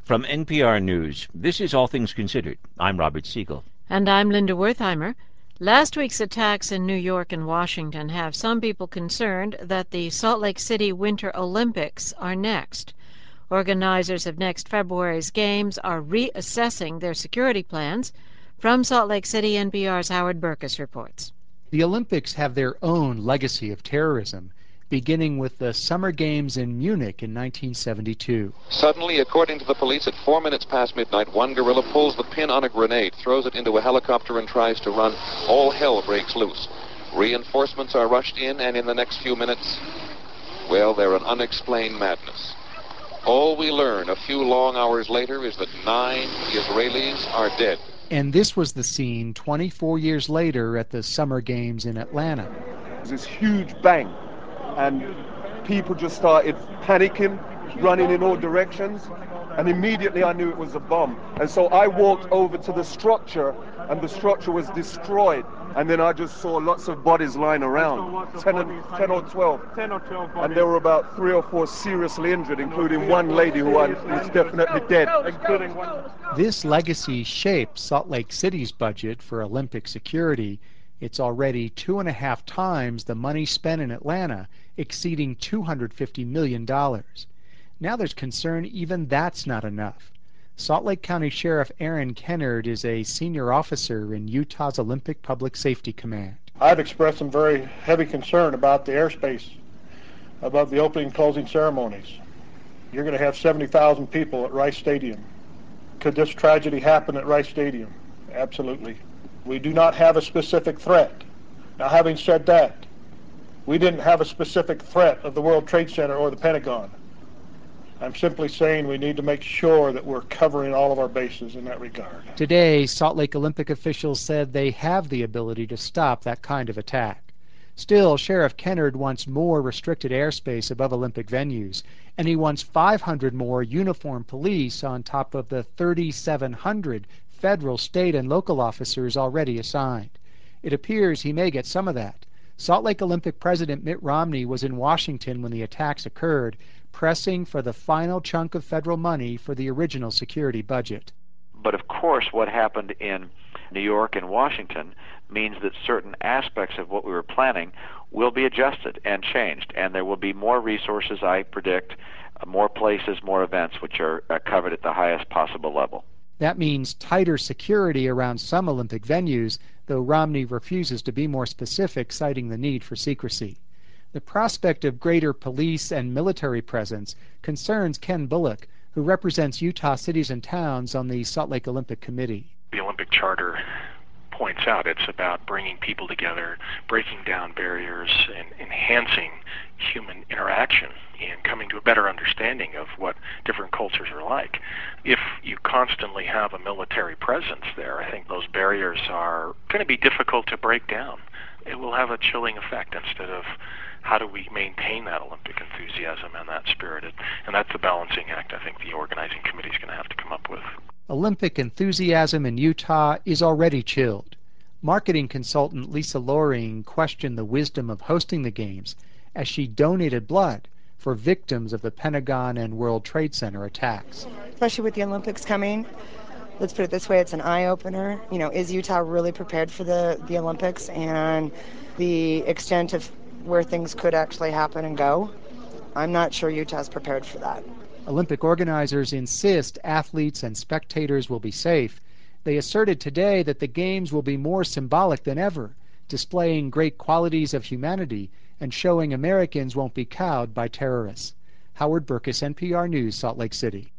From NPR News, this is All Things Considered. I'm Robert Siegel. And I'm Linda Wertheimer. Last week's attacks in New York and Washington have some people concerned that the Salt Lake City Winter Olympics are next. Organizers of next February's games are reassessing their security plans. From Salt Lake City, NPR's Howard Burkus reports. The Olympics have their own legacy of terrorism, beginning with the Summer Games in Munich in 1972. Suddenly, according to the police, at 4 minutes past midnight, one guerrilla pulls the pin on a grenade, throws it into a helicopter, and tries to run. All hell breaks loose. Reinforcements are rushed in, and in the next few minutes, well, they're an unexplained madness. All we learn a few long hours later is that 9 Israelis are dead. And this was the scene 24 years later at the Summer Games in Atlanta. This huge bang, and people just started panicking, running in all directions, and immediately I knew it was a bomb. And so I walked over to the structure, and the structure was destroyed. And then I just saw lots of bodies lying around, 10 or 12. And there were about 3 or 4 seriously injured, including one lady who was definitely dead. This legacy shaped Salt Lake City's budget for Olympic security. It's already 2.5 times the money spent in Atlanta, exceeding $250 million. Now there's concern even that's not enough. Salt Lake County Sheriff Aaron Kennard is a senior officer in Utah's Olympic Public Safety Command. I've expressed some very heavy concern about the airspace above the opening and closing ceremonies. You're going to have 70,000 people at Rice Stadium. Could this tragedy happen at Rice Stadium? Absolutely. We do not have a specific threat. Now, having said that, we didn't have a specific threat of the World Trade Center or the Pentagon. I'm simply saying we need to make sure that we're covering all of our bases in that regard. Today, Salt Lake Olympic officials said they have the ability to stop that kind of attack. Still, Sheriff Kennard wants more restricted airspace above Olympic venues, and he wants 500 more uniformed police on top of the 3,700 federal, state, and local officers already assigned. It appears he may get some of that. Salt Lake Olympic President Mitt Romney was in Washington when the attacks occurred, pressing for the final chunk of federal money for the original security budget. But of course, what happened in New York and Washington means that certain aspects of what we were planning will be adjusted and changed, and there will be more resources, I predict, more places, more events, which are covered at the highest possible level. That means tighter security around some Olympic venues, though Romney refuses to be more specific, citing the need for secrecy. The prospect of greater police and military presence concerns Ken Bullock, who represents Utah cities and towns on the Salt Lake Olympic Committee. The Olympic Charter points out it's about bringing people together, breaking down barriers, and enhancing human interaction and coming to a better understanding of what different cultures are like. If you constantly have a military presence there, I think those barriers are going to be difficult to break down. It will have a chilling effect instead of how do we maintain that Olympic enthusiasm and that spirit? And that's the balancing act I think the organizing committee is going to have to come up with. Olympic enthusiasm in Utah is already chilled. Marketing consultant Lisa Loring questioned the wisdom of hosting the games as she donated blood for victims of the Pentagon and World Trade Center attacks. Especially with the Olympics coming, let's put it this way, it's an eye-opener. You know, is Utah really prepared for the Olympics and the extent of where things could actually happen and go? I'm not sure Utah's prepared for that. Olympic organizers insist athletes and spectators will be safe. They asserted today that the games will be more symbolic than ever, displaying great qualities of humanity and showing Americans won't be cowed by terrorists. Howard Burkus, NPR News, Salt Lake City.